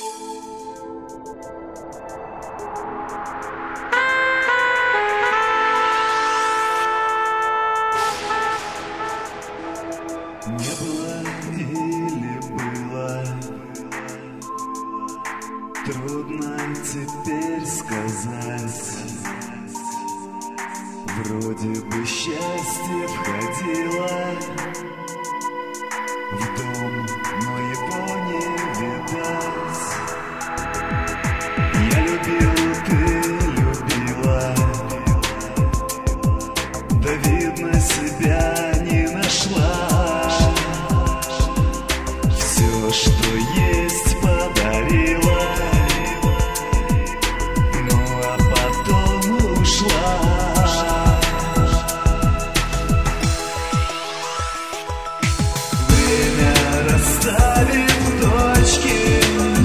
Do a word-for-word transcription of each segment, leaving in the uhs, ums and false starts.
Не было или было, трудно теперь сказать. Вроде бы счастье входило в дом, но его не видать. Я любил, ты любила, да видно себя не нашла. Все, что есть, подарила, ну а потом ушла. Время расставит точки,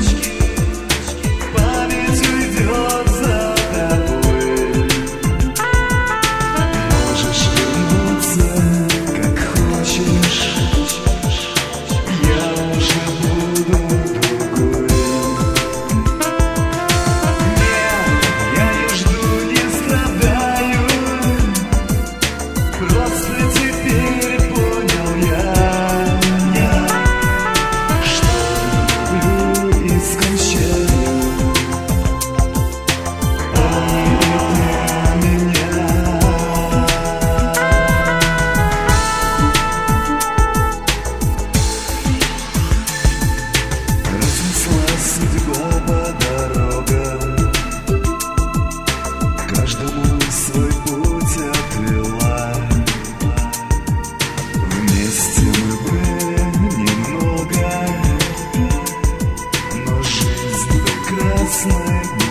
память уйдет за тобой. Можешь вернуться, как хочешь, я уже буду другой. Нет, я не жду, не страдаю, просто теперь понял я, я, что люблю и скучаю, а не ты меня. Разнесла судьба по дорогам, каждому свой путь отвела. Вместе мы были немного, но жизнь прекрасной